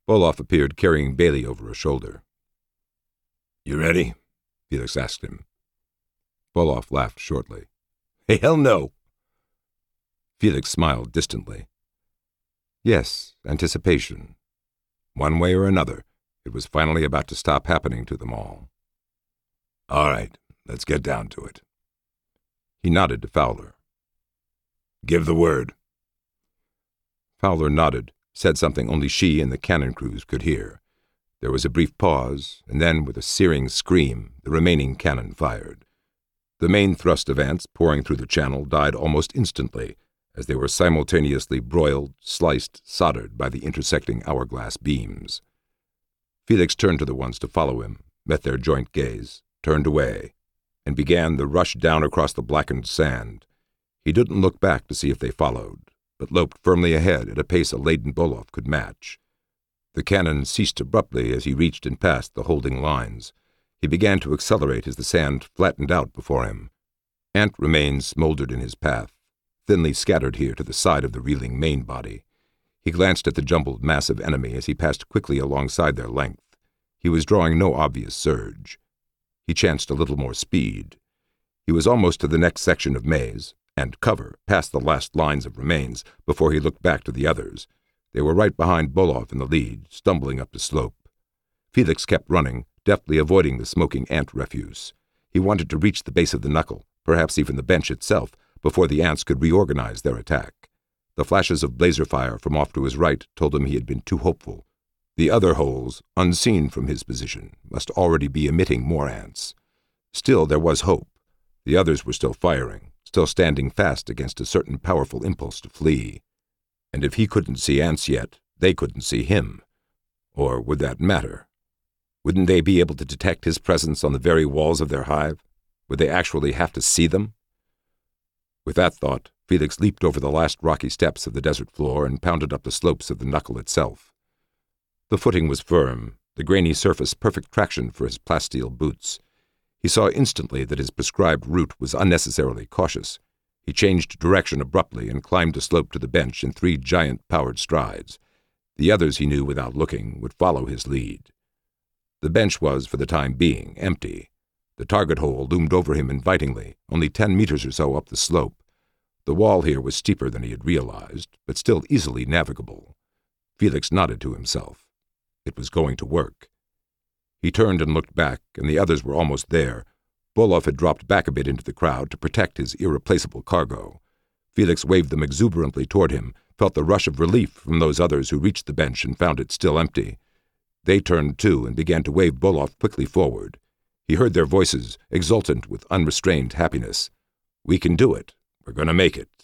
Bolov appeared, carrying Bailey over a shoulder. "You ready?" Felix asked him. Bolov laughed shortly. "Hell no!" Felix smiled distantly. Yes, anticipation. One way or another, it was finally about to stop happening to them all. "All right, let's get down to it." He nodded to Fowler. "Give the word." Fowler nodded, said something only she and the cannon crews could hear. There was a brief pause, and then, with a searing scream, the remaining cannon fired. The main thrust of ants pouring through the channel died almost instantly, as they were simultaneously broiled, sliced, soldered by the intersecting hourglass beams. Felix turned to the ones to follow him, met their joint gaze, turned away, and began the rush down across the blackened sand. He didn't look back to see if they followed, but loped firmly ahead at a pace a laden Bolov could match. The cannon ceased abruptly as he reached and passed the holding lines. He began to accelerate as the sand flattened out before him. Ant remains smoldered in his path, thinly scattered here to the side of the reeling main body. He glanced at the jumbled mass of enemy as he passed quickly alongside their length. He was drawing no obvious surge. He chanced a little more speed. He was almost to the next section of maze, and cover, past the last lines of remains, before he looked back to the others. They were right behind Bolov in the lead, stumbling up the slope. Felix kept running, deftly avoiding the smoking ant refuse. He wanted to reach the base of the knuckle, perhaps even the bench itself, before the ants could reorganize their attack. The flashes of blazer fire from off to his right told him he had been too hopeful. The other holes, unseen from his position, must already be emitting more ants. Still, there was hope. The others were still firing, still standing fast against a certain powerful impulse to flee. And if he couldn't see ants yet, they couldn't see him. Or would that matter? Wouldn't they be able to detect his presence on the very walls of their hive? Would they actually have to see them? With that thought, Felix leaped over the last rocky steps of the desert floor and pounded up the slopes of the knuckle itself. The footing was firm, the grainy surface perfect traction for his plasteel boots. He saw instantly that his prescribed route was unnecessarily cautious. He changed direction abruptly and climbed the slope to the bench in 3 giant powered strides. The others, he knew without looking, would follow his lead. The bench was, for the time being, empty. The target hole loomed over him invitingly, only 10 meters or so up the slope. The wall here was steeper than he had realized, but still easily navigable. Felix nodded to himself. It was going to work. He turned and looked back, and the others were almost there. Bolov had dropped back a bit into the crowd to protect his irreplaceable cargo. Felix waved them exuberantly toward him, felt the rush of relief from those others who reached the bench and found it still empty. They turned too and began to wave Bolov quickly forward. He heard their voices, exultant with unrestrained happiness. "We can do it. We're going to make it."